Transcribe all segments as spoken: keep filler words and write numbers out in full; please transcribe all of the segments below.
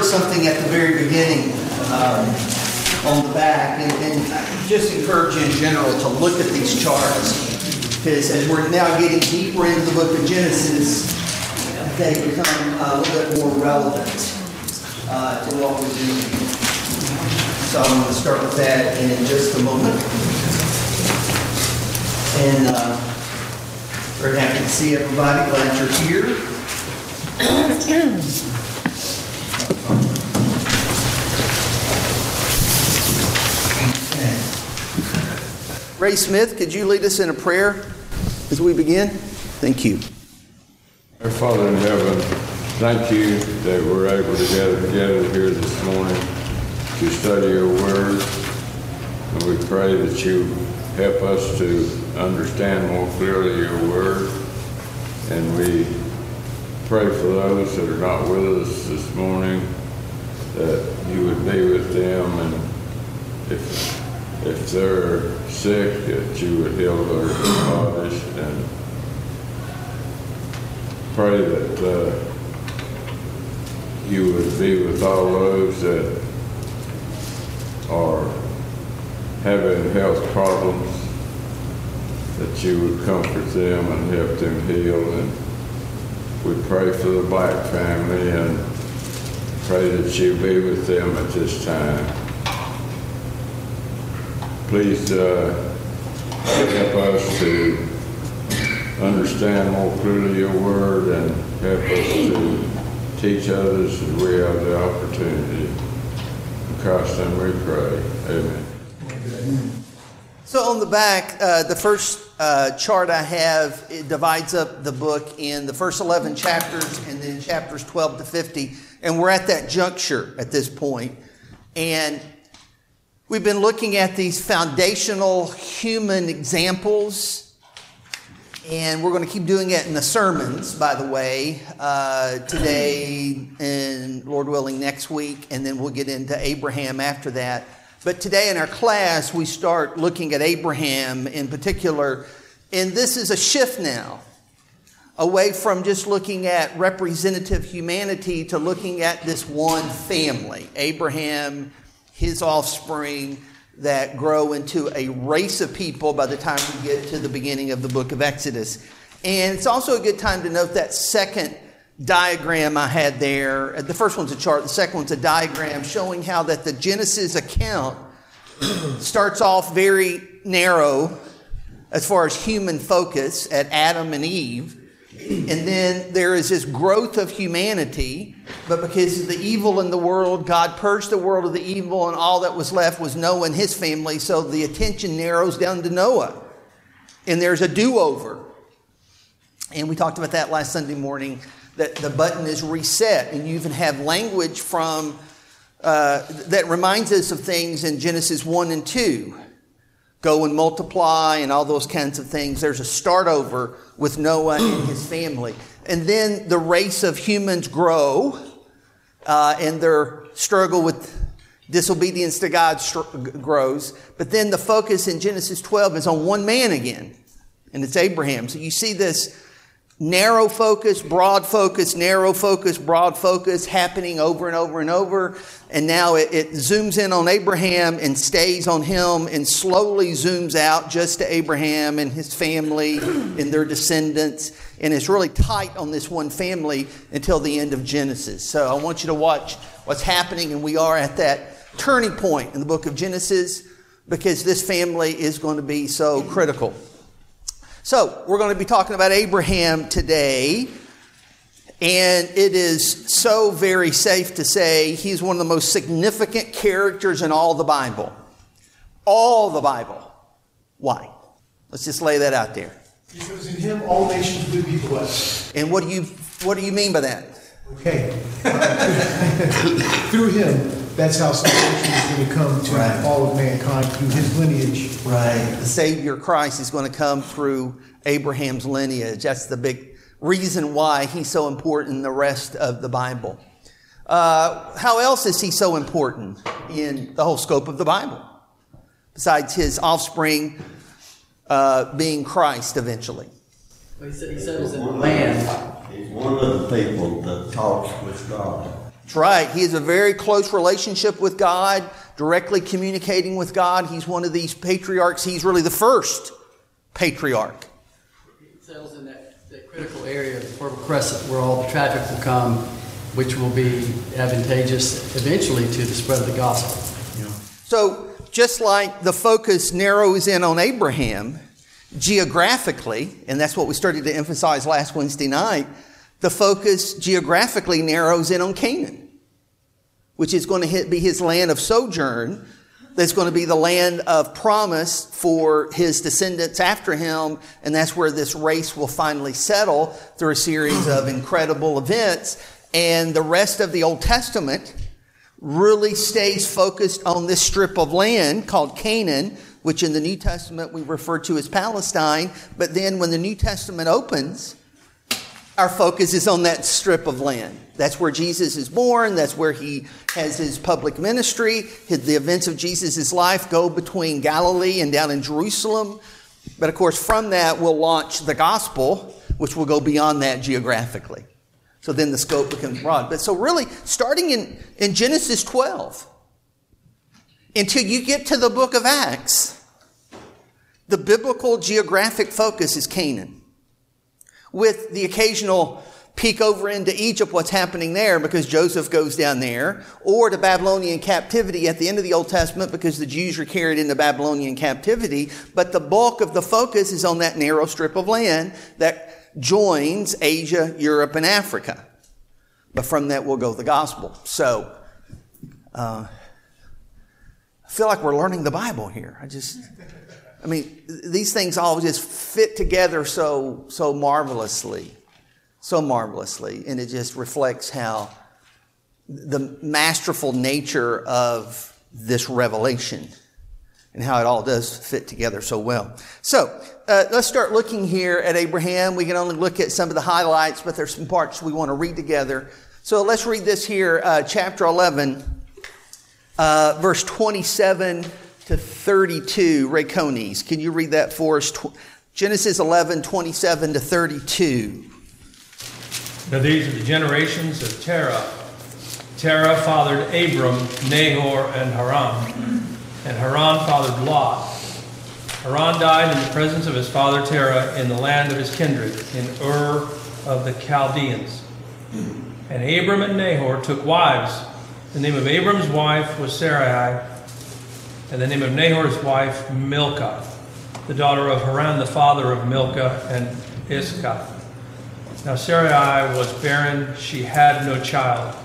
heard something at the very beginning um, on the back, and, and I just encourage you in general to look at these charts, because as we're now getting deeper into the book of Genesis, they become a little bit more relevant uh, to what we're doing. So I'm going to start with that in just a moment. And uh, very happy to see everybody. Glad you're here. Okay. Ray Smith, could you lead us in a prayer as we begin? Thank you. Our Father in heaven, thank you that we're able to gather together here this morning to study your word. And we pray that you help us to understand more clearly your word. And we pray for those that are not with us this morning, that you would be with them, and if if they're sick, that you would heal their bodies, and pray that uh, you would be with all those that are having health problems, that you would comfort them and help them heal. And we pray for the Black family and pray that you be with them at this time. Please uh, help us to understand more clearly your word and help us to teach others as we have the opportunity. In Christ's name we pray. Amen. So on the back, uh, the first uh, chart I have, it divides up the book in the first eleven chapters and then chapters twelve to fifty. And we're at that juncture at this point. And we've been looking at these foundational human examples. And we're going to keep doing it in the sermons, by the way, uh, today and Lord willing next week. And then we'll get into Abraham after that. But today in our class, we start looking at Abraham in particular. And this is a shift now, away from just looking at representative humanity to looking at this one family, Abraham, his offspring, that grow into a race of people by the time we get to the beginning of the book of Exodus. And it's also a good time to note that second diagram I had there. The first one's a chart, the second one's a diagram showing how that the Genesis account starts off very narrow as far as human focus at Adam and Eve. And then there is this growth of humanity, but because of the evil in the world, God purged the world of the evil, and all that was left was Noah and his family. So the attention narrows down to Noah. And there's a do-over. And we talked about that last Sunday morning, that the button is reset. And you even have language from uh, that reminds us of things in Genesis one and two. Go and multiply and all those kinds of things. There's a start over with Noah and his family. And then the race of humans grow uh, and their struggle with disobedience to God str- grows. But then the focus in Genesis twelve is on one man again. And it's Abraham. So you see this narrow focus, broad focus, narrow focus, broad focus happening over and over and over. And now it, it zooms in on Abraham and stays on him and slowly zooms out just to Abraham and his family and their descendants. And it's really tight on this one family until the end of Genesis. So I want you to watch what's happening. And we are at that turning point in the book of Genesis because this family is going to be so critical. So, we're going to be talking about Abraham today, and it is so very safe to say he's one of the most significant characters in all the Bible. All the Bible. Why? Let's just lay that out there. Because in him all nations will be blessed. And what do you what do you mean by that? Okay. Through him, that's how salvation is going to come to right. all of mankind, through his lineage. Right. The Savior Christ is going to come through Abraham's lineage. That's the big reason why he's so important in the rest of the Bible. Uh, how else is he so important in the whole scope of the Bible? Besides his offspring uh, being Christ eventually. Well, he said he says in the land. He's one of the people that talks with God. That's right. He has a very close relationship with God, directly communicating with God. He's one of these patriarchs. He's really the first patriarch. He settles in that, that critical area of the Fertile Crescent where all the traffic will come, which will be advantageous eventually to the spread of the gospel. Yeah. So just like the focus narrows in on Abraham geographically, and that's what we started to emphasize last Wednesday night, the focus geographically narrows in on Canaan, which is going to hit, be his land of sojourn. That's going to be the land of promise for his descendants after him. And that's where this race will finally settle through a series of incredible events. And the rest of the Old Testament really stays focused on this strip of land called Canaan, which in the New Testament we refer to as Palestine. But then when the New Testament opens, our focus is on that strip of land. That's where Jesus is born. That's where he has his public ministry. The events of Jesus' life go between Galilee and down in Jerusalem. But of course, from that, we'll launch the gospel, which will go beyond that geographically. So then the scope becomes broad. But so really, starting in, in Genesis twelve, until you get to the book of Acts, the biblical geographic focus is Canaan, with the occasional peek over into Egypt, what's happening there because Joseph goes down there, or to Babylonian captivity at the end of the Old Testament because the Jews are carried into Babylonian captivity. But the bulk of the focus is on that narrow strip of land that joins Asia, Europe, and Africa. But from that will go the gospel. So, uh, I feel like we're learning the Bible here. I just... I mean, these things all just fit together so so marvelously, so marvelously, and it just reflects how the masterful nature of this revelation and how it all does fit together so well. So, uh, let's start looking here at Abraham. We can only look at some of the highlights, but there's some parts we want to read together. So let's read this here, uh, chapter eleven, uh, verse twenty-seven to thirty-two. Ray Coneys, can you read that for us? Genesis eleven, twenty-seven to thirty-two. Now these are the generations of Terah. Terah fathered Abram, Nahor, and Haran. And Haran fathered Lot. Haran died in the presence of his father Terah in the land of his kindred, in Ur of the Chaldeans. And Abram and Nahor took wives. The name of Abram's wife was Sarai, and the name of Nahor's wife, Milcah, the daughter of Haran, the father of Milcah and Iscah. Now Sarai was barren, she had no child.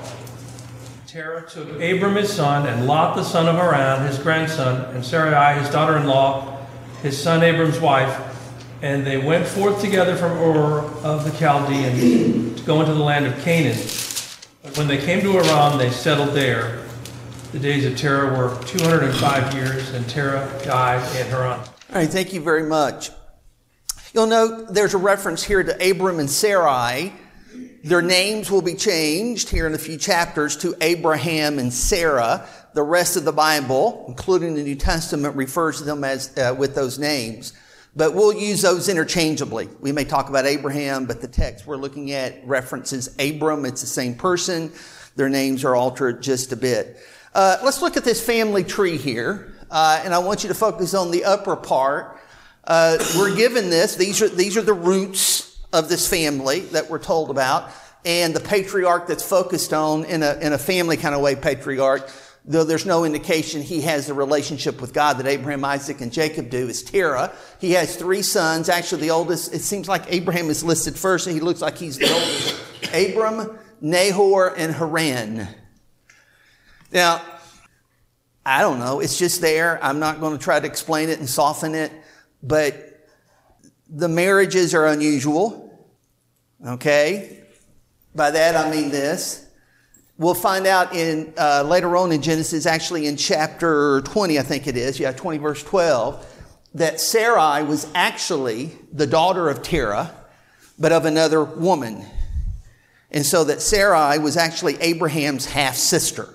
Terah took Abram his son, and Lot the son of Haran, his grandson, and Sarai his daughter-in-law, his son Abram's wife, and they went forth together from Ur of the Chaldeans to go into the land of Canaan. But when they came to Haran, they settled there. The days of Terah were two hundred five years, and Terah died in Haran. All right, thank you very much. You'll note there's a reference here to Abram and Sarai. Their names will be changed here in a few chapters to Abraham and Sarah. The rest of the Bible, including the New Testament, refers to them as uh, with those names. But we'll use those interchangeably. We may talk about Abraham, but the text we're looking at references Abram. It's the same person. Their names are altered just a bit. Uh, let's look at this family tree here, uh, and I want you to focus on the upper part. Uh, we're given this; these are these are the roots of this family that we're told about, and the patriarch that's focused on in a in a family kind of way. Patriarch, though there's no indication he has the relationship with God that Abraham, Isaac, and Jacob do, is Terah. He has three sons. Actually, the oldest. It seems like Abraham is listed first, and he looks like he's the oldest. Abram, Nahor, and Haran. Now, I don't know. It's just there. I'm not going to try to explain it and soften it. But the marriages are unusual. Okay? By that I mean this. We'll find out in uh, later on in Genesis, actually in chapter twenty, I think it is. Yeah, twenty verse twelve. That Sarai was actually the daughter of Terah, but of another woman. And so that Sarai was actually Abraham's half-sister.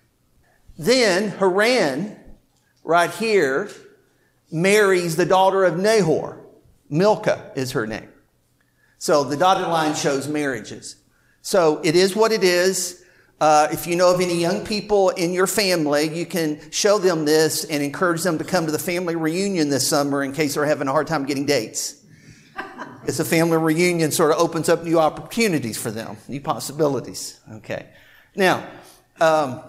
Then Haran, right here, marries the daughter of Nahor. Milcah is her name. So the dotted line shows marriages. So it is what it is. Uh, if you know of any young people in your family, you can show them this and encourage them to come to the family reunion this summer in case they're having a hard time getting dates. It's a family reunion, sort of opens up new opportunities for them, new possibilities. Okay. Now, um,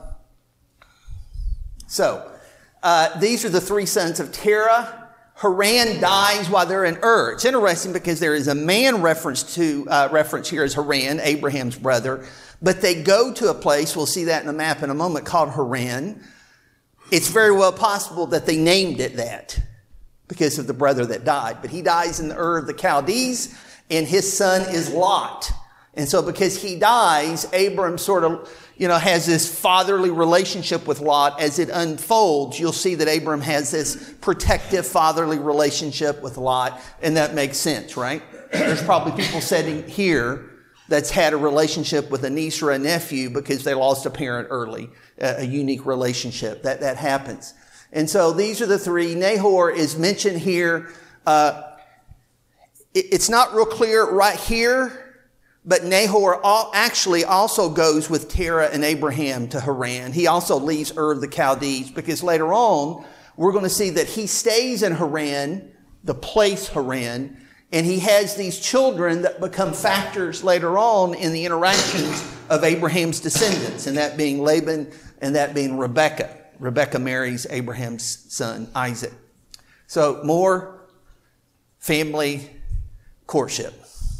so uh, these are the three sons of Terah. Haran dies while they're in Ur. It's interesting because there is a man reference to uh, reference here as Haran, Abraham's brother, but they go to a place, we'll see that in the map in a moment, called Haran. It's very well possible that they named it that because of the brother that died. But he dies in the Ur of the Chaldees, and his son is Lot. And so because he dies, Abram sort of, you know, has this fatherly relationship with Lot. As it unfolds, you'll see that Abram has this protective fatherly relationship with Lot, and that makes sense, right? There's probably people sitting here that's had a relationship with a niece or a nephew because they lost a parent early, a unique relationship. That, that happens. And so these are the three. Nahor is mentioned here. Uh, it, it's not real clear right here, but Nahor all, actually also goes with Terah and Abraham to Haran. He also leaves Ur of the Chaldees because later on we're going to see that he stays in Haran, the place Haran, and he has these children that become factors later on in the interactions of Abraham's descendants, and that being Laban and that being Rebekah. Rebekah marries Abraham's son, Isaac. So more family courtship.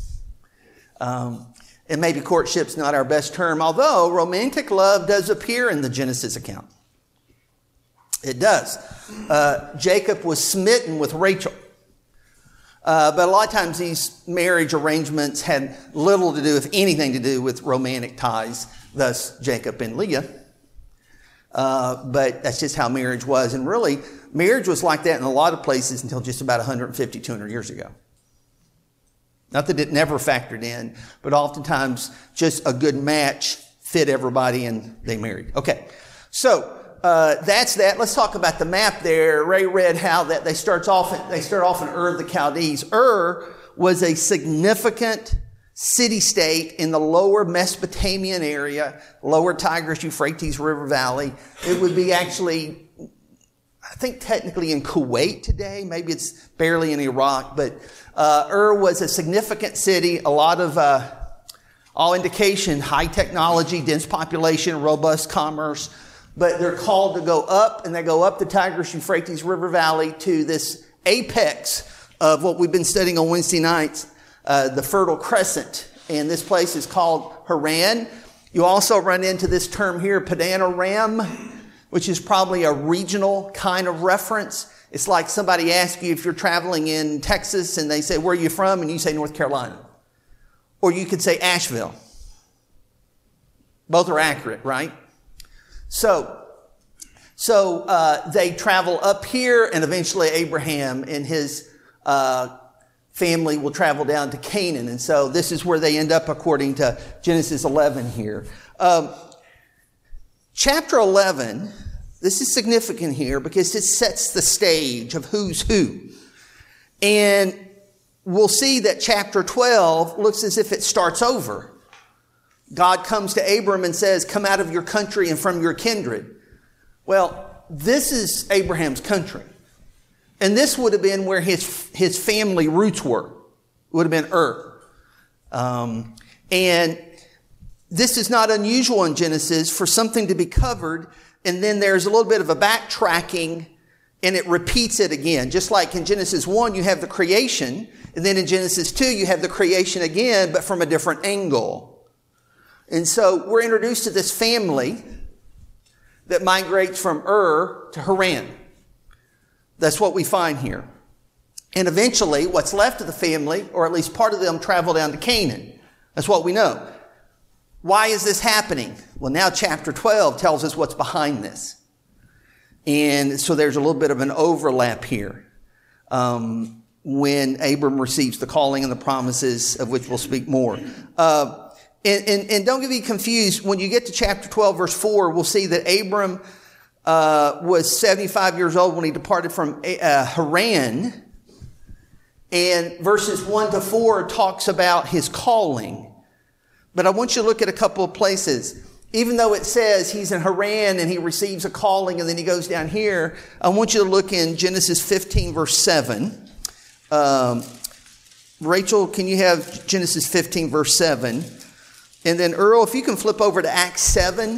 Um, and maybe courtship's not our best term, although romantic love does appear in the Genesis account. It does. Uh, Jacob was smitten with Rachel. Uh, but a lot of times these marriage arrangements had little to do, if anything to do, with romantic ties, thus Jacob and Leah. Uh, but that's just how marriage was. And really, marriage was like that in a lot of places until just about one hundred fifty, two hundred years ago. Not that it never factored in, but oftentimes just a good match fit everybody and they married. Okay, so uh, that's that. Let's talk about the map there. Ray read how that they starts off. They start off in Ur of the Chaldees. Ur was a significant city-state in the lower Mesopotamian area, lower Tigris-Euphrates River Valley. It would be actually, I think technically in Kuwait today. Maybe it's barely in Iraq, but uh, Ur was a significant city. A lot of, uh, all indication, high technology, dense population, robust commerce. But they're called to go up, and they go up the Tigris-Euphrates River Valley to this apex of what we've been studying on Wednesday nights, Uh, the Fertile Crescent, and this place is called Haran. You also run into this term here, Padan Aram, which is probably a regional kind of reference. It's like somebody asks you if you're traveling in Texas and they say, where are you from? And you say North Carolina. Or you could say Asheville. Both are accurate, right? So, so uh, they travel up here, and eventually Abraham and his uh family will travel down to Canaan. And so this is where they end up according to Genesis eleven here. Um, chapter eleven, this is significant here because it sets the stage of who's who. And we'll see that chapter twelve looks as if it starts over. God comes to Abram and says, come out of your country and from your kindred. Well, this is Abraham's country. And this would have been where his his family roots were. It would have been Ur. Um, and this is not unusual in Genesis for something to be covered, and then there's a little bit of a backtracking, and it repeats it again. Just like in Genesis one, you have the creation, and then in Genesis two, you have the creation again, but from a different angle. And so we're introduced to this family that migrates from Ur to Haran. That's what we find here. And eventually, what's left of the family, or at least part of them, travel down to Canaan. That's what we know. Why is this happening? Well, now chapter twelve tells us what's behind this. And so there's a little bit of an overlap here. Um, when Abram receives the calling and the promises, of which we'll speak more. Uh, and, and, and don't get confused. When you get to chapter twelve, verse four, we'll see that Abram Uh, was seventy-five years old when he departed from uh, Haran. And verses one to four talks about his calling. But I want you to look at a couple of places. even though it says he's in Haran and he receives a calling and then he goes down here, I want you to look in Genesis fifteen, verse seven. Um, Rachel, can you have Genesis fifteen, verse seven? And then Earl, if you can flip over to Acts seven,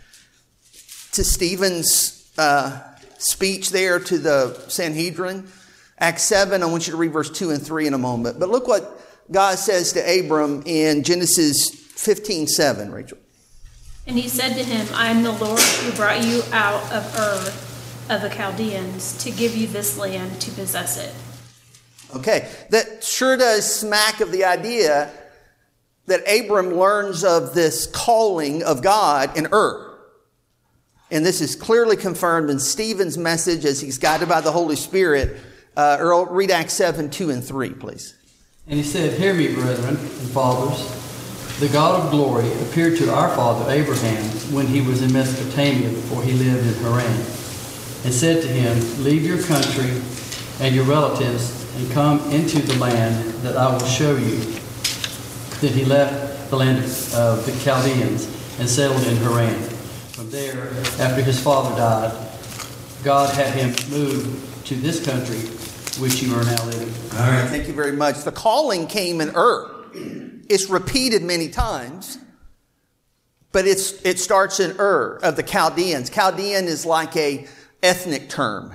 to Stephen's uh, speech there to the Sanhedrin. Acts seven, I want you to read verse two and three in a moment. But look what God says to Abram in Genesis fifteen, seven, Rachel. And he said to him, I am the Lord who brought you out of Ur of the Chaldeans to give you this land to possess it. Okay, that sure does smack of the idea that Abram learns of this calling of God in Ur. And this is clearly confirmed in Stephen's message as he's guided by the Holy Spirit. Uh, Earl, read Acts seven, two and three, please. And he said, Hear me, brethren and fathers. The God of glory appeared to our father Abraham when he was in Mesopotamia before he lived in Haran, and said to him, Leave your country and your relatives and come into the land that I will show you. Then he left the land of the Chaldeans and settled in Haran. From there, after his father died, God had him move to this country which you are now living. All right, thank you very much. The calling came in Ur. It's repeated many times, but it's it starts in Ur of the Chaldeans. Chaldean is like a ethnic term.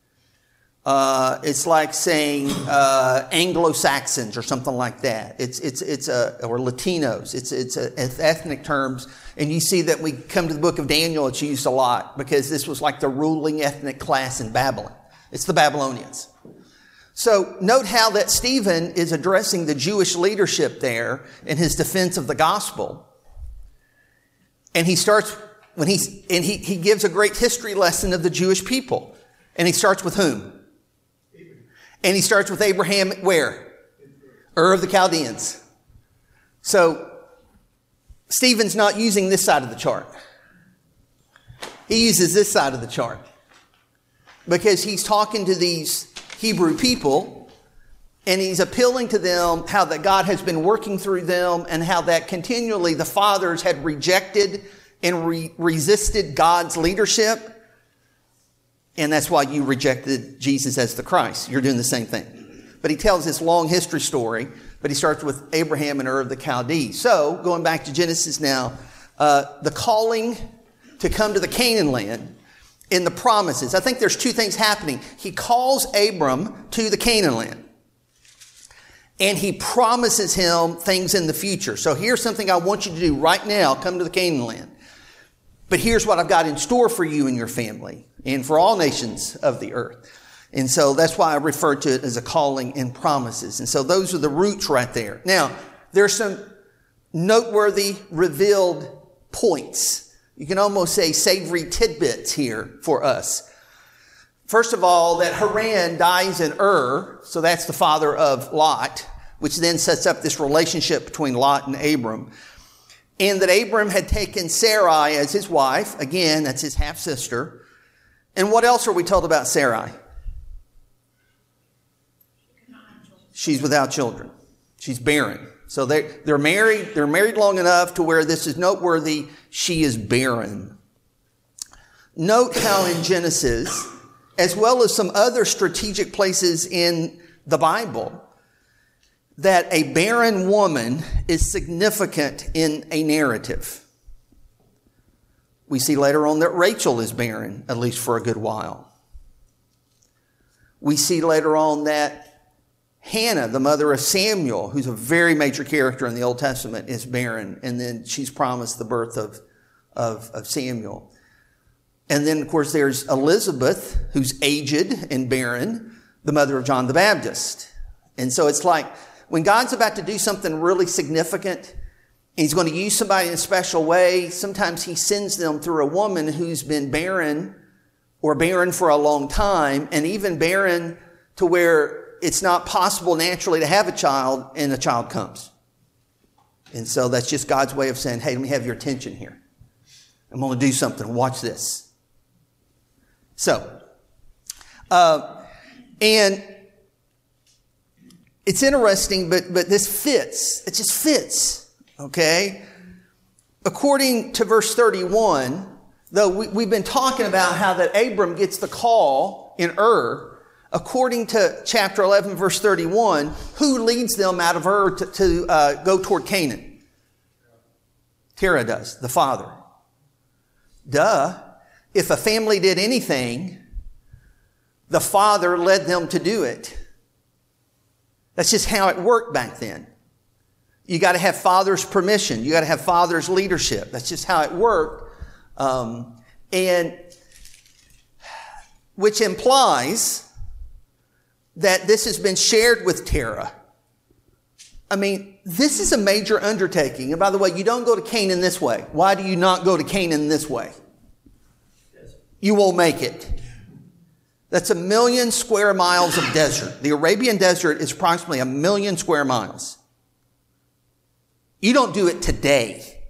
Uh, it's like saying uh, Anglo-Saxons or something like that. It's it's it's a or Latinos. It's it's, a, it's ethnic terms, and you see that we come to the book of Daniel. It's used a lot because this was like the ruling ethnic class in Babylon. It's the Babylonians. So note how that Stephen is addressing the Jewish leadership there in his defense of the gospel. And he starts when he's and he, he gives a great history lesson of the Jewish people. And he starts with whom? And he starts with Abraham where? Ur of the Chaldeans. So Stephen's not using this side of the chart. He uses this side of the chart. Because he's talking to these Hebrew people, and he's appealing to them how that God has been working through them and how that continually the fathers had rejected and re- resisted God's leadership. And that's why you rejected Jesus as the Christ. You're doing the same thing. But he tells this long history story, but he starts with Abraham and Ur of the Chaldees. So, going back to Genesis now, uh, the calling to come to the Canaan land in the promises. I think there's two things happening. He calls Abram to the Canaan land. And he promises him things in the future. So here's something I want you to do right now. Come to the Canaan land. But here's what I've got in store for you and your family and for all nations of the earth. And so that's why I refer to it as a calling and promises. And so those are the roots right there. Now, there's some noteworthy revealed points. You can almost say savory tidbits here for us. First of all, that Haran dies in Ur, so that's the father of Lot, which then sets up this relationship between Lot and Abram. And that Abram had taken Sarai as his wife. Again, that's his half-sister. And what else are we told about Sarai? She's without children. She's barren. So they, they're married, they're married long enough to where this is noteworthy. She is barren. Note how in Genesis, as well as some other strategic places in the Bible, that a barren woman is significant in a narrative. We see later on that Rachel is barren, at least for a good while. We see later on that Hannah, the mother of Samuel, who's a very major character in the Old Testament, is barren. And then she's promised the birth of, of, of Samuel. And then, of course, there's Elizabeth, who's aged and barren, the mother of John the Baptist. And so it's like when God's about to do something really significant, and he's going to use somebody in a special way, sometimes he sends them through a woman who's been barren or barren for a long time, and even barren to where it's not possible naturally to have a child, and a child comes. And so that's just God's way of saying, hey, let me have your attention here. I'm going to do something. Watch this. So, uh, and it's interesting, but, but this fits. It just fits. Okay? according to verse thirty-one, though we, we've been talking about how that Abram gets the call in Ur, according to chapter eleven, verse thirty-one, who leads them out of Ur to, to uh, go toward Canaan? Terah does, the father. Duh. If a family did anything, the father led them to do it. That's just how it worked back then. You got to have father's permission. You got to have father's leadership. That's just how it worked. Um, and which implies that this has been shared with Terah. I mean, this is a major undertaking. And by the way, you don't go to Canaan this way. Why do you not go to Canaan this way? You won't make it. That's a million square miles of desert. The Arabian desert is approximately a million square miles. You don't do it today.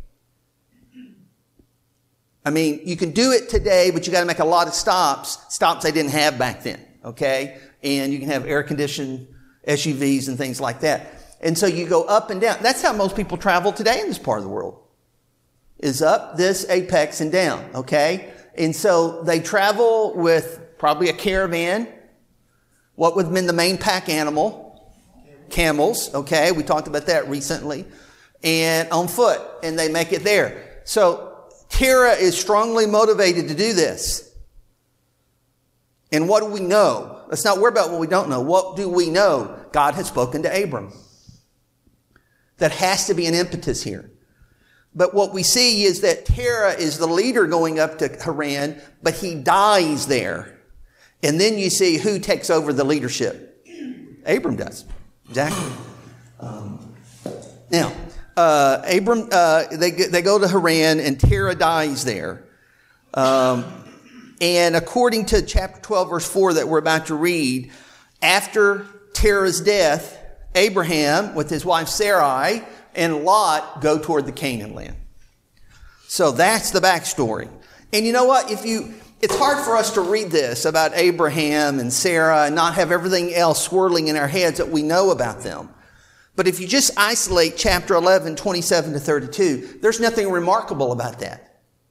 I mean, you can do it today, but you got to make a lot of stops, stops they didn't have back then, okay? And you can have air-conditioned S U Vs and things like that. And so you go up and down. That's how most people travel today in this part of the world, is up this apex and down, okay? And so they travel with probably a caravan. What would have been the main pack animal? Camels, okay? We talked about that recently. And on foot, and they make it there. So Terah is strongly motivated to do this. And what do we know? Let's not worry about what we don't know. What do we know? God has spoken to Abram. That has to be an impetus here. But what we see is that Terah is the leader going up to Haran, but he dies there. And then you see who takes over the leadership. Abram does. Exactly. Um, now, uh, Abram, uh, they, they go to Haran and Terah dies there. Um, and according to chapter twelve, verse four that we're about to read, after Terah's death, Abraham with his wife Sarai and Lot go toward the Canaan land. So that's the backstory. And you know what? If you, it's hard for us to read this about Abraham and Sarah and not have everything else swirling in our heads that we know about them. But if you just isolate chapter eleven, twenty-seven to thirty-two, there's nothing remarkable about that.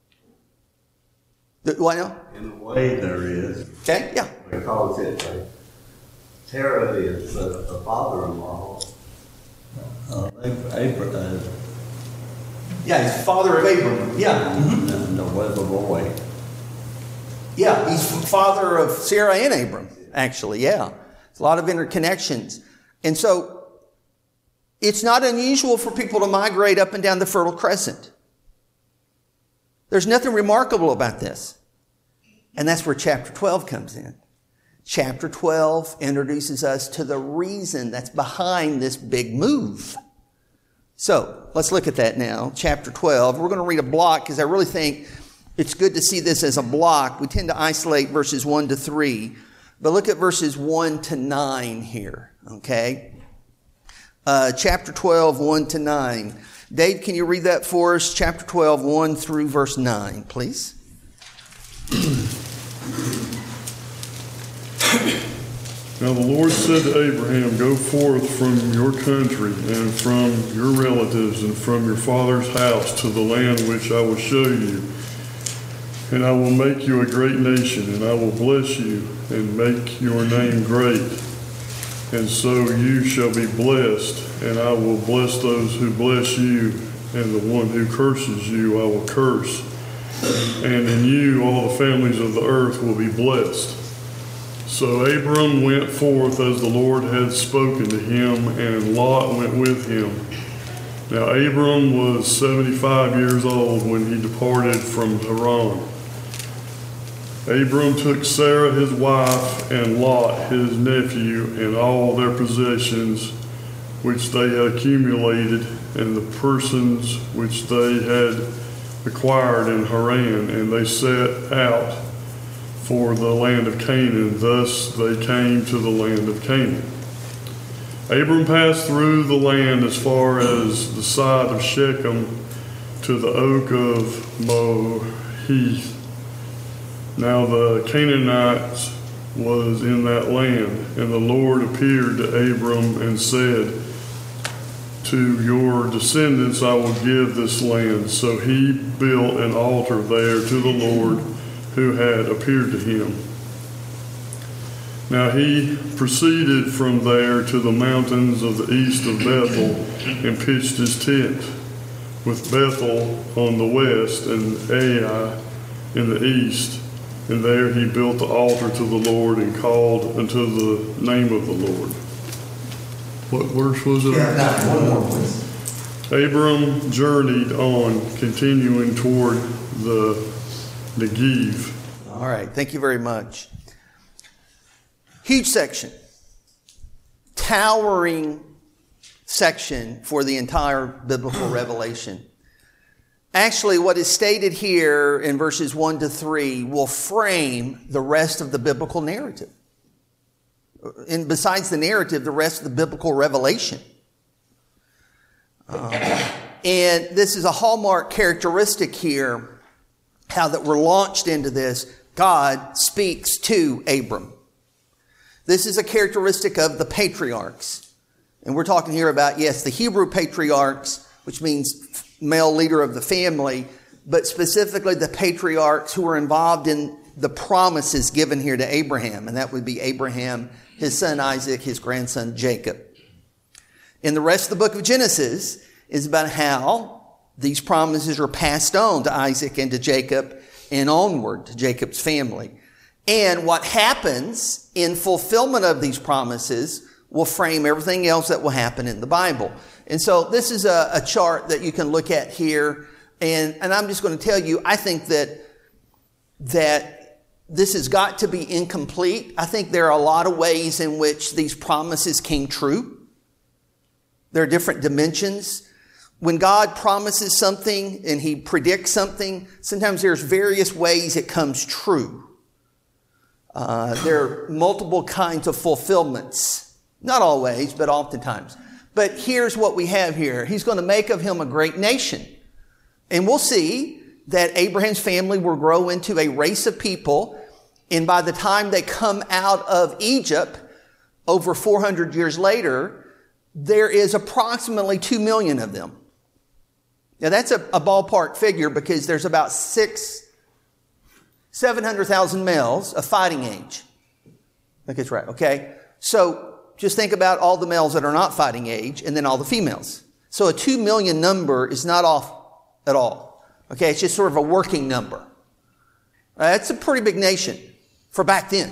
Do I know? In a way there is. Okay, yeah. Because it's a, Terah is a, a father-in-law. Uh, Abraham. Yeah, he's father of Abram. Yeah. Mm-hmm. And the weather boy. Yeah, he's father of Sarah and Abram, actually, yeah. There's a lot of interconnections. And so, it's not unusual for people to migrate up and down the Fertile Crescent. There's nothing remarkable about this. And that's where chapter twelve comes in. Chapter twelve introduces us to the reason that's behind this big move. So, let's look at that now. Chapter twelve. We're going to read a block because I really think it's good to see this as a block. We tend to isolate verses one to three. But look at verses one to nine here. Okay? Uh, chapter twelve, one to nine. Dave, can you read that for us? Chapter twelve, one through verse nine, please. Now the Lord said to Abraham, go forth from your country and from your relatives and from your father's house to the land which I will show you. And I will make you a great nation, and I will bless you and make your name great. And so you shall be blessed, and I will bless those who bless you, and the one who curses you I will curse. And in you all the families of the earth will be blessed. So Abram went forth as the Lord had spoken to him, and Lot went with him. Now Abram was seventy-five years old when he departed from Haran. Abram took Sarah his wife and Lot his nephew and all their possessions which they had accumulated and the persons which they had acquired in Haran, and they set out for the land of Canaan. Thus they came to the land of Canaan. Abram passed through the land as far as the side of Shechem to the oak of Mohith. Now the Canaanites was in that land, and the Lord appeared to Abram and said, to your descendants I will give this land. So he built an altar there to the Lord who had appeared to him. Now he proceeded from there to the mountains of the east of Bethel and pitched his tent, with Bethel on the west and Ai in the east. And there he built the altar to the Lord and called unto the name of the Lord. What verse was it? Yeah, no, one more, please. Abram journeyed on, continuing toward the Negev. All right, thank you very much. Huge section. Towering section for the entire biblical revelation. Actually, what is stated here in verses one to three will frame the rest of the biblical narrative. And besides the narrative, the rest of the biblical revelation. Uh, and this is a hallmark characteristic here, how that we're launched into this. God speaks to Abram. This is a characteristic of the patriarchs. And we're talking here about, yes, the Hebrew patriarchs, which means male leader of the family, but specifically the patriarchs who were involved in the promises given here to Abraham. And that would be Abraham, his son Isaac, his grandson Jacob. And the rest of the book of Genesis is about how these promises are passed on to Isaac and to Jacob and onward to Jacob's family. And what happens in fulfillment of these promises will frame everything else that will happen in the Bible. And so this is a, a chart that you can look at here. And, and I'm just going to tell you, I think that, that this has got to be incomplete. I think there are a lot of ways in which these promises came true. There are different dimensions. When God promises something and he predicts something, sometimes there's various ways it comes true. Uh, there are multiple kinds of fulfillments. Not always, but oftentimes. But here's what we have here. He's going to make of him a great nation. And we'll see that Abraham's family will grow into a race of people. And by the time they come out of Egypt, over four hundred years later, there is approximately two million of them. Now that's a, a ballpark figure because there's about six, seven hundred thousand males of fighting age. I think it's right, okay? So just think about all the males that are not fighting age and then all the females. So a two million number is not off at all. Okay, it's just sort of a working number. Uh, that's a pretty big nation for back then.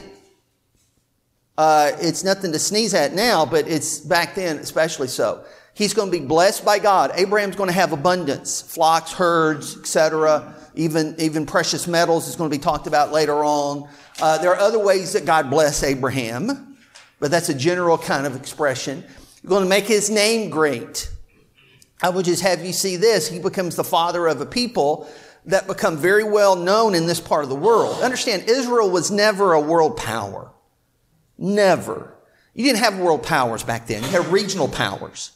Uh, it's nothing to sneeze at now, but it's back then especially so. He's going to be blessed by God. Abraham's going to have abundance, flocks, herds, et cetera. Even, even precious metals is going to be talked about later on. Uh, there are other ways that God bless Abraham, but that's a general kind of expression. You're going to make his name great. I would just have you see this. He becomes the father of a people that become very well known in this part of the world. Understand, Israel was never a world power. Never. You didn't have world powers back then. You had regional powers.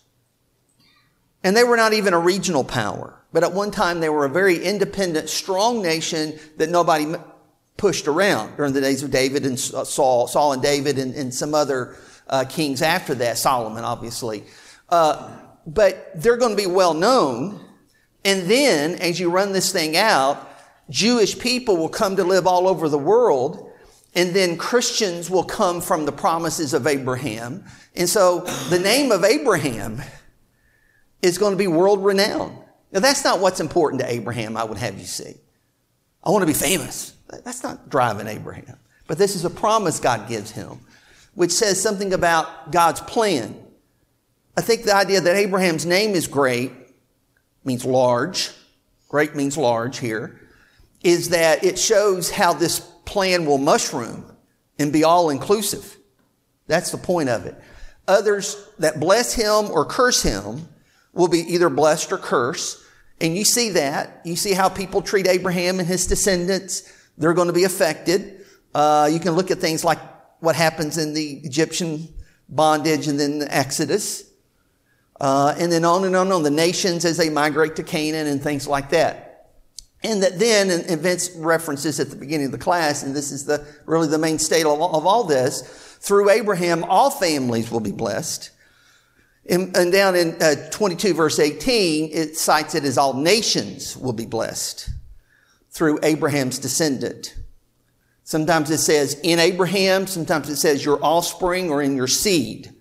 And they were not even a regional power. But at one time, they were a very independent, strong nation that nobody pushed around during the days of David and Saul, Saul and David and, and some other uh, kings after that, Solomon, obviously. Uh, but they're going to be well known. And then, as you run this thing out, Jewish people will come to live all over the world. And then Christians will come from the promises of Abraham. And so the name of Abraham is going to be world renowned. Now, that's not what's important to Abraham, I would have you see. I want to be famous. That's not driving Abraham. But this is a promise God gives him, which says something about God's plan. I think the idea that Abraham's name is great, means large, great means large here, is that it shows how this plan will mushroom and be all-inclusive. That's the point of it. Others that bless him or curse him will be either blessed or cursed. And you see that. You see how people treat Abraham and his descendants. They're going to be affected. Uh, you can look at things like what happens in the Egyptian bondage and then the Exodus. Uh, and then on and on and on, the nations as they migrate to Canaan and things like that. And that then, and Vince references at the beginning of the class, and this is the really the main state of all, of all this, through Abraham, all families will be blessed. And, and down in uh, twenty-two, verse eighteen, it cites it as all nations will be blessed through Abraham's descendant. Sometimes it says in Abraham, sometimes it says your offspring or in your seed.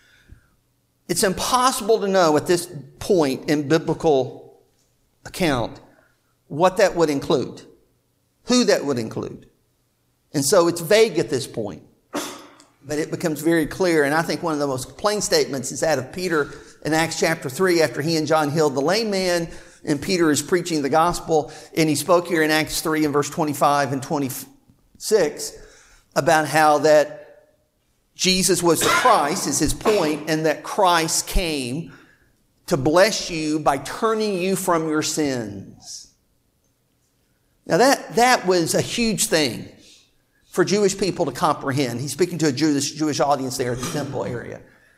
It's impossible to know at this point in biblical account what that would include, who that would include. And so it's vague at this point, but it becomes very clear. And I think one of the most plain statements is that of Peter in Acts chapter three, after he and John healed the lame man, and Peter is preaching the gospel, and he spoke here in Acts three in verse twenty-five and twenty-six about how that Jesus was the Christ, is his point, and that Christ came to bless you by turning you from your sins. Now that, that was a huge thing for Jewish people to comprehend. He's speaking to a Jewish, Jewish audience there at the temple area.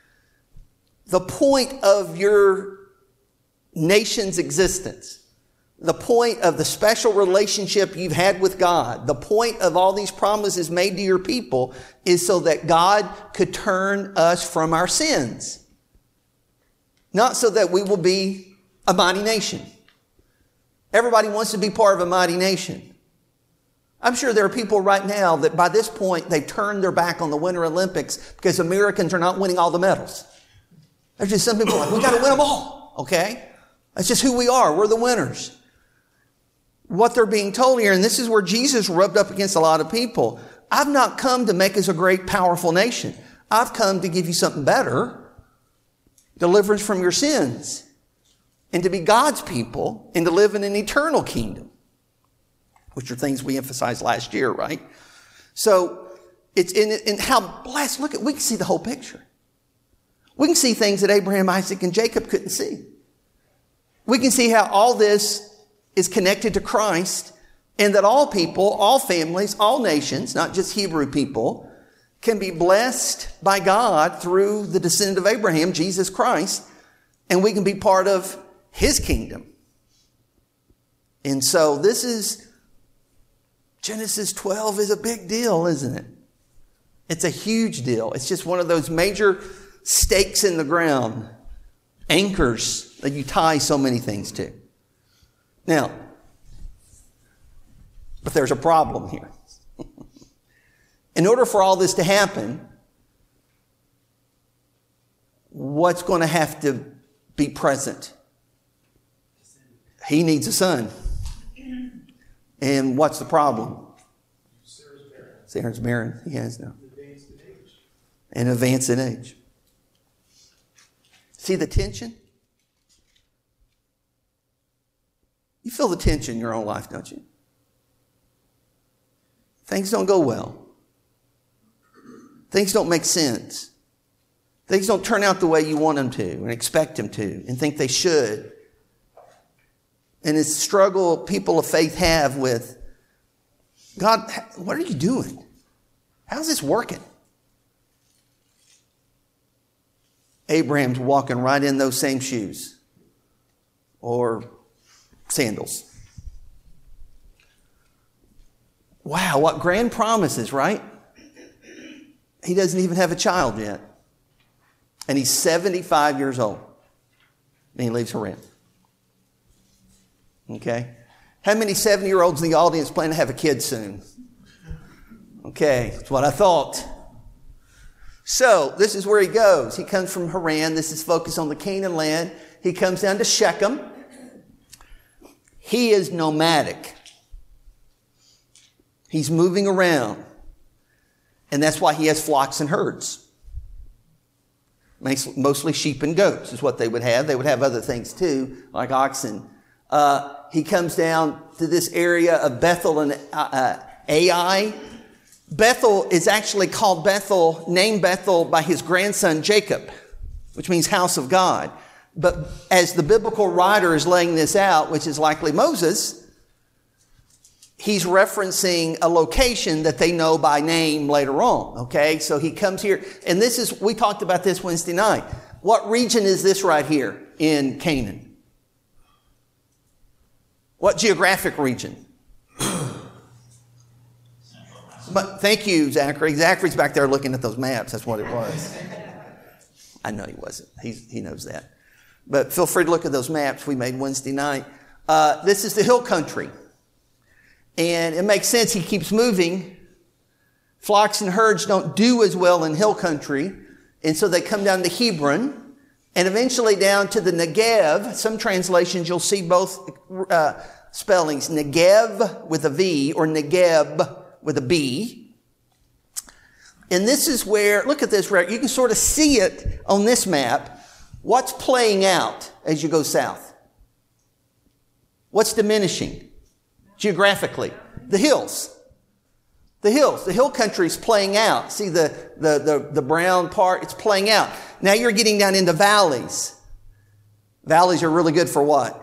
The point of your nation's existence, the point of the special relationship you've had with God, the point of all these promises made to your people is so that God could turn us from our sins. Not so that we will be a mighty nation. Everybody wants to be part of a mighty nation. I'm sure there are people right now that by this point they've turned their back on the Winter Olympics because Americans are not winning all the medals. There's just some people like, we got to win them all, okay? That's just who we are. We're the winners. What they're being told here, and this is where Jesus rubbed up against a lot of people. I've not come to make us a great, powerful nation. I've come to give you something better. Deliverance from your sins. And to be God's people and to live in an eternal kingdom. Which are things we emphasized last year, right? So, it's in, in how blessed, look at, we can see the whole picture. We can see things that Abraham, Isaac, and Jacob couldn't see. We can see how all this is connected to Christ and that all people, all families, all nations, not just Hebrew people, can be blessed by God through the descendant of Abraham, Jesus Christ, and we can be part of his kingdom. And so this is, Genesis twelve is a big deal, isn't it? It's a huge deal. It's just one of those major stakes in the ground, anchors that you tie so many things to. Now, but there's a problem here. In order for all this to happen, what's going to have to be present? He needs a son. And what's the problem? Sarah's barren. Sarah's barren. He has no. Advanced in age. And advanced in age. See the tension? You feel the tension in your own life, don't you? Things don't go well. Things don't make sense. Things don't turn out the way you want them to and expect them to and think they should. And it's a struggle people of faith have with, God, what are you doing? How's this working? Abraham's walking right in those same shoes or sandals. Wow, what grand promises, right? He doesn't even have a child yet. And he's seventy-five years old. And he leaves Haran. Okay? How many seventy-year-olds in the audience plan to have a kid soon? Okay, that's what I thought. So, this is where he goes. He comes from Haran. This is focused on the Canaan land. He comes down to Shechem. He is nomadic. He's moving around. And that's why he has flocks and herds. Mostly sheep and goats is what they would have. They would have other things too, like oxen. Uh, he comes down to this area of Bethel and uh, Ai. Bethel is actually called Bethel, named Bethel by his grandson Jacob, which means house of God. But as the biblical writer is laying this out, which is likely Moses, he's referencing a location that they know by name later on. Okay, so he comes here, and this is, we talked about this Wednesday night. What region is this right here in Canaan? What geographic region? But thank you, Zachary. Zachary's back there looking at those maps. That's what it was. I know he wasn't. He's, he knows that. But feel free to look at those maps we made Wednesday night. Uh, this is the hill country. And it makes sense. He keeps moving. Flocks and herds don't do as well in hill country. And so they come down to Hebron and eventually down to the Negev. Some translations you'll see both uh, spellings, Negev with a V or Negeb with a B. And this is where, look at this, you can sort of see it on this map. What's playing out as you go south? What's diminishing geographically? The hills. The hills. The hill country is playing out. See the, the, the, the brown part? It's playing out. Now you're getting down into valleys. Valleys are really good for what?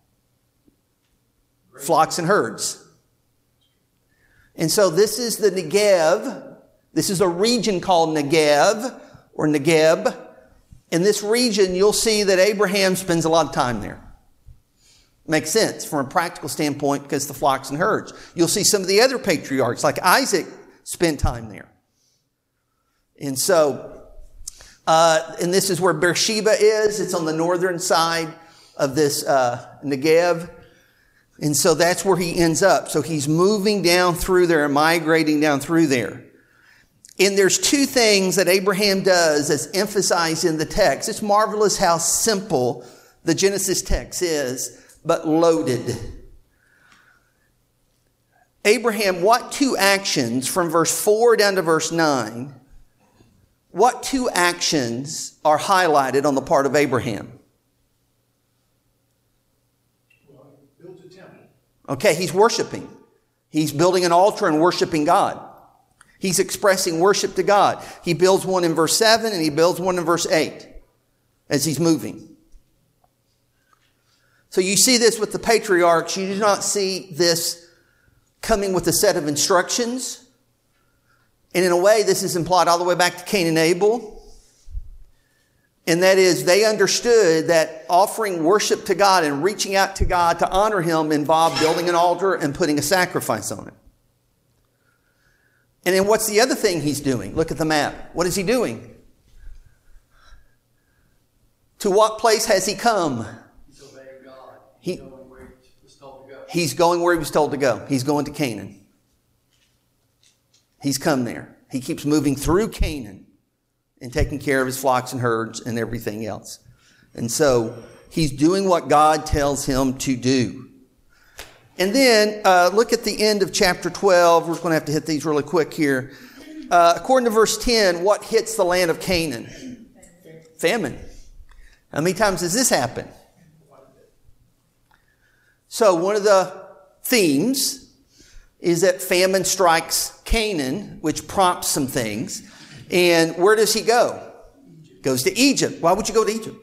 Flocks and herds. And so this is the Negev. This is a region called Negev or Negeb. In this region, you'll see that Abraham spends a lot of time there. Makes sense from a practical standpoint because the flocks and herds. You'll see some of the other patriarchs, like Isaac, spent time there. And so, uh, and this is where Beersheba is. It's on the northern side of this uh, Negev. And so that's where he ends up. So he's moving down through there and migrating down through there. And there's two things that Abraham does as emphasized in the text. It's marvelous how simple the Genesis text is, but loaded. Abraham, what two actions from verse four down to verse nine, what two actions are highlighted on the part of Abraham? Well, he built a temple. Okay, he's worshiping. He's building an altar and worshiping God. He's expressing worship to God. He builds one in verse seven and he builds one in verse eight as he's moving. So you see this with the patriarchs. You do not see this coming with a set of instructions. And in a way, this is implied all the way back to Cain and Abel. And that is, they understood that offering worship to God and reaching out to God to honor Him involved building an altar and putting a sacrifice on it. And then what's the other thing he's doing? Look at the map. What is he doing? To what place has he come? He's obeying God. He, He's going where he was told to go. He's going where he was told to go. He's going to Canaan. He's come there. He keeps moving through Canaan and taking care of his flocks and herds and everything else. And so he's doing what God tells him to do. And then uh, look at the end of chapter twelve. We're going to have to hit these really quick here. Uh, according to verse ten, what hits the land of Canaan? Famine. How many times does this happen? So one of the themes is that famine strikes Canaan, which prompts some things. And where does he go? Goes to Egypt. Why would you go to Egypt?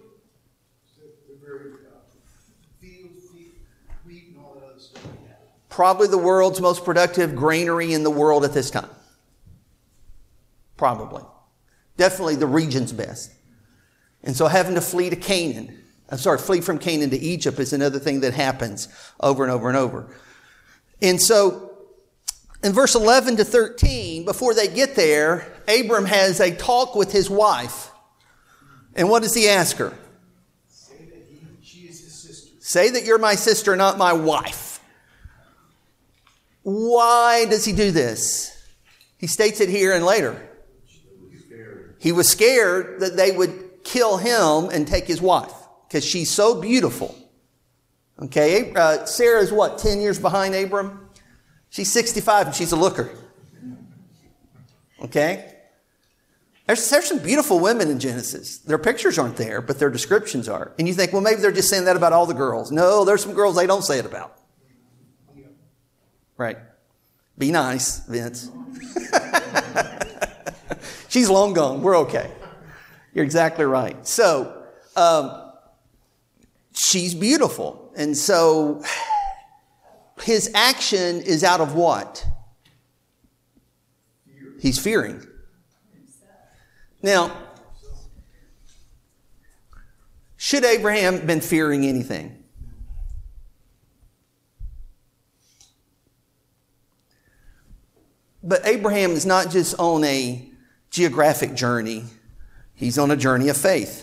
Probably the world's most productive granary in the world at this time. Probably. Definitely the region's best. And so having to flee to Canaan, I'm sorry, flee from Canaan to Egypt is another thing that happens over and over and over. And so in verse eleven to thirteen, before they get there, Abram has a talk with his wife. And what does he ask her? Say that he, she is his sister. Say that you're my sister, not my wife. Why does he do this? He states it here and later. He was scared that they would kill him and take his wife because she's so beautiful. Okay, uh, Sarah's what, ten years behind Abram? She's sixty-five and she's a looker. Okay? There's, there's some beautiful women in Genesis. Their pictures aren't there, but their descriptions are. And you think, well, maybe they're just saying that about all the girls. No, there's some girls they don't say it about. Right. Be nice, Vince. She's long gone. We're okay. You're exactly right. So, um, she's beautiful. And so, his action is out of what? He's fearing. Now, should Abraham have been fearing anything? But Abraham is not just on a geographic journey. He's on a journey of faith.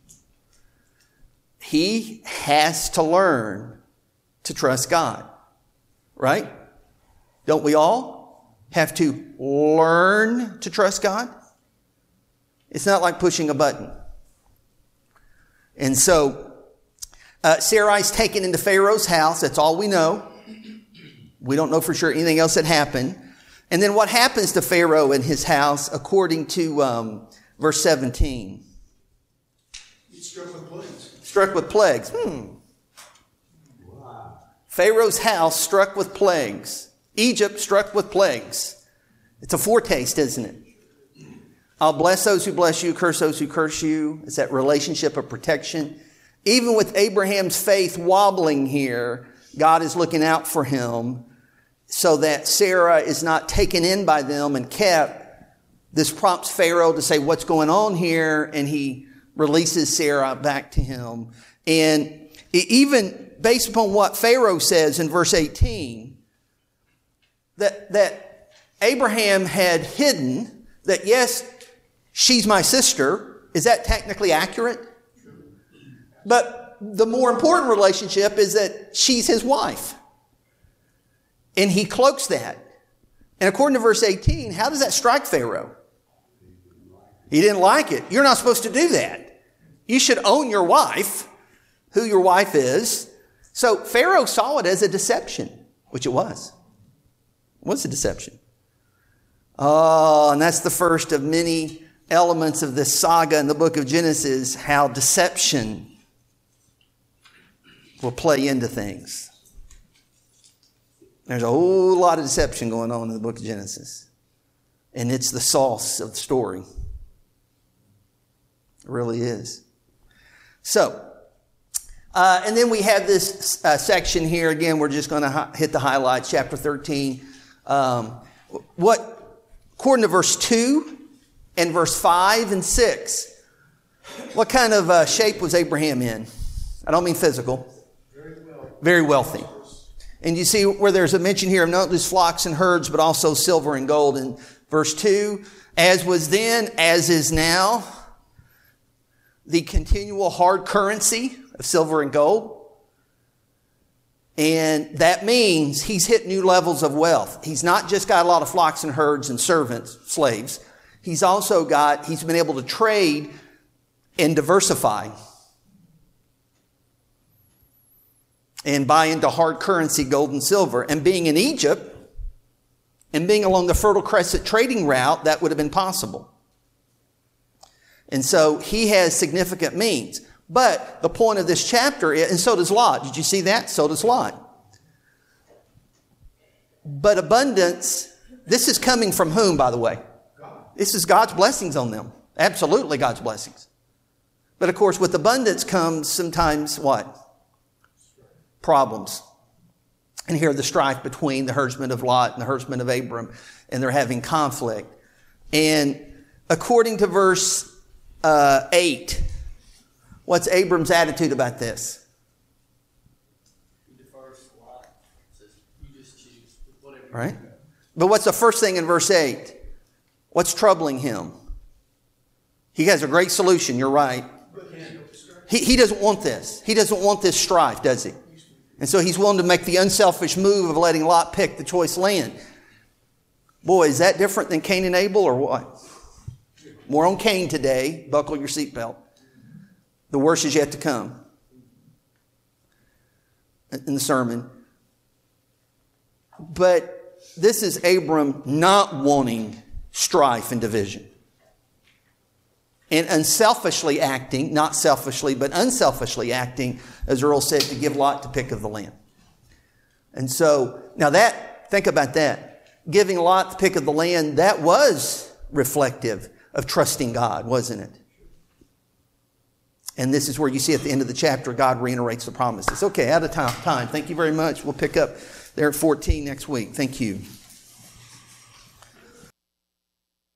He has to learn to trust God, right? Don't we all have to learn to trust God? It's not like pushing a button. And so, uh, Sarai's taken into Pharaoh's house. That's all we know. We don't know for sure anything else that happened. And then what happens to Pharaoh in his house according to um, verse seventeen? He's struck with plagues. Struck with plagues. Hmm. Wow. Pharaoh's house struck with plagues. Egypt struck with plagues. It's a foretaste, isn't it? I'll bless those who bless you, curse those who curse you. It's that relationship of protection. Even with Abraham's faith wobbling here, God is looking out for him so that Sarah is not taken in by them and kept. This prompts Pharaoh to say, what's going on here? And he releases Sarah back to him. And even based upon what Pharaoh says in verse eighteen, that, that Abraham had hidden that, yes, she's my sister. Is that technically accurate? But the more important relationship is that she's his wife. And he cloaks that. And according to verse eighteen, how does that strike Pharaoh? He didn't like it. You're not supposed to do that. You should own your wife, who your wife is. So Pharaoh saw it as a deception, which it was. It was a deception. Oh, and that's the first of many elements of this saga in the book of Genesis, how deception will play into things. There's a whole lot of deception going on in the book of Genesis. And it's the sauce of the story. It really is. So, uh, and then we have this uh, section here. Again, we're just going to hi- hit the highlights. Chapter thirteen. Um, what, according to verse two and verse five and six, what kind of uh, shape was Abraham in? I don't mean physical. Very wealthy. Very wealthy. And you see where there's a mention here of not just flocks and herds, but also silver and gold. In verse two, as was then, as is now, the continual hard currency of silver and gold. And that means he's hit new levels of wealth. He's not just got a lot of flocks and herds and servants, slaves. He's also got, he's been able to trade and diversify and buy into hard currency, gold and silver. And being in Egypt and being along the Fertile Crescent trading route, that would have been possible. And so he has significant means. But the point of this chapter is, and so does Lot. Did you see that? So does Lot. But abundance, this is coming from whom, by the way? This is God's blessings on them. Absolutely God's blessings. But of course, with abundance comes sometimes what? Problems. And here the strife between the herdsmen of Lot and the herdsmen of Abram, and they're having conflict. And according to verse uh, eight, what's Abram's attitude about this? He defers to Lot. Says, you just choose whatever. Right? But what's the first thing in verse eight? What's troubling him? He has a great solution, you're right. He, he doesn't want this. He doesn't want this strife, does he? And so he's willing to make the unselfish move of letting Lot pick the choice land. Boy, is that different than Cain and Abel or what? More on Cain today. Buckle your seatbelt. The worst is yet to come in the sermon. But this is Abram not wanting strife and division. And unselfishly acting, not selfishly, but unselfishly acting, as Earl said, to give Lot to pick of the land. And so, now that, think about that. Giving Lot the pick of the land, that was reflective of trusting God, wasn't it? And this is where you see at the end of the chapter, God reiterates the promises. Okay, out of time. Thank you very much. We'll pick up there at fourteen next week. Thank you.